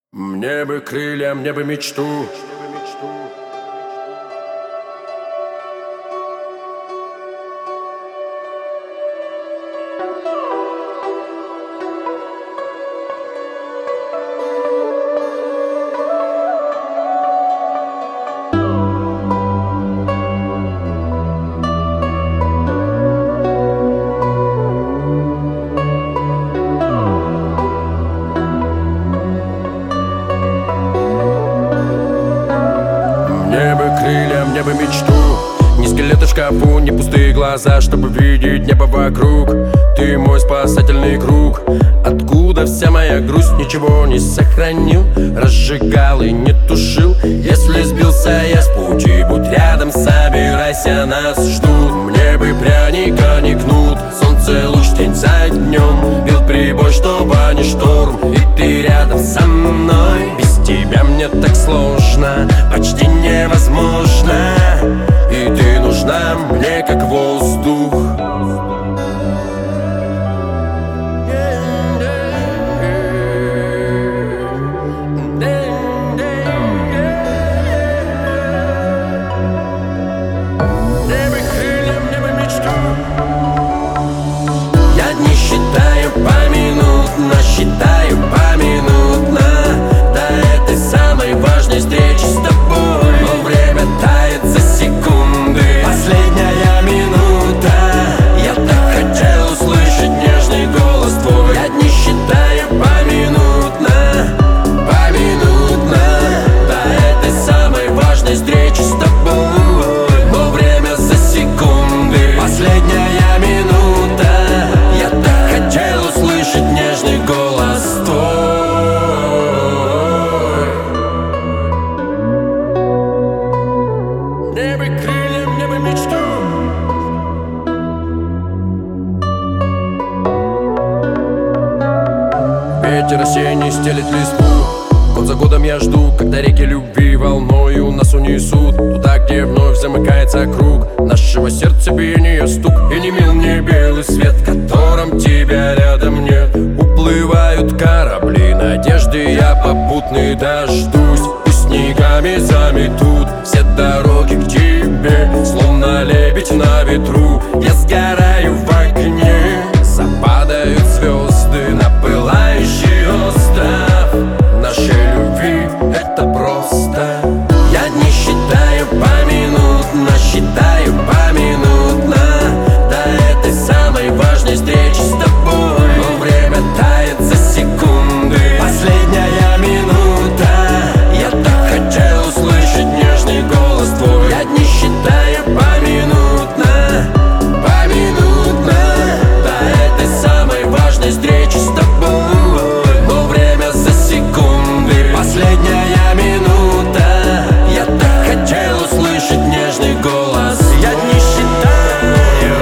Мне бы крылья, мне бы мечту. Мне бы крылья, мне бы мечту. Ни скелеты в шкафу, ни пустые глаза, чтобы видеть небо вокруг. Ты мой спасательный круг. Откуда вся моя грусть? Ничего не сохранил, разжигал и не тушил. Если сбился я с пути, будь рядом, собирайся, нас ждут. Мне бы пряника, не кнут. Солнце луч, день за днем. Бил прибой, чтобы не шторм. И ты рядом со мной. Без тебя мне так сложно, почти невозможно. И ты нужна мне как воздух. Я не считаю поминутно, считаю поминутно до этой самой важной встречи с тобой. Но время тает за секунды. Последняя минута. Я так хотел услышать нежный голос твой. Я не считаю поминутно, поминутно до этой самой важной встречи с тобой. Но время за секунды. Последняя минута. Я так хотел услышать нежный голос твой. Мне бы крылья, мне бы мечту. Ветер осенний стелит листву. Год за годом я жду, когда реки любви волною нас унесут туда, где вновь замыкается круг нашего сердца биения стук. И не мил мне белый свет, в котором тебя рядом нет. Уплывают корабли надежды, я попутный дождусь. Пусть снегами заметут все дороги к тебе, словно лебедь на ветру. Я сгораю в огне, западают звезды на пылающий остров нашей любви. Это просто. Я не считаю поминутно, считаю поминутно до этой самой важной встречи с тобой. Но время тает за секунды. Последняя минута. Я так хотел услышать нежный голос твой. Я не считаю поминутно, поминутно до этой самой важной встречи с тобой. Но время за секунды. Последняя минута. Я так хотел услышать нежный голос. Я не считаю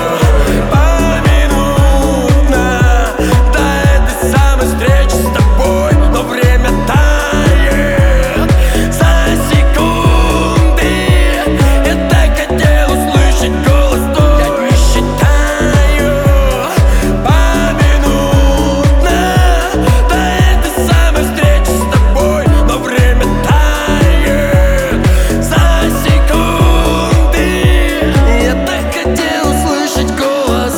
поминутно до этой самой встречи с тобой. Но время тает за секунды. Я так хотел услышать голос твой. Я не считаю поминутно до этой самой встречи с тобой. Но время тает за секунды. Я так хотел услышать голос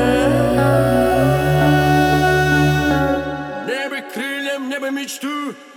твой. Мне бы крылья, мне бы мечту.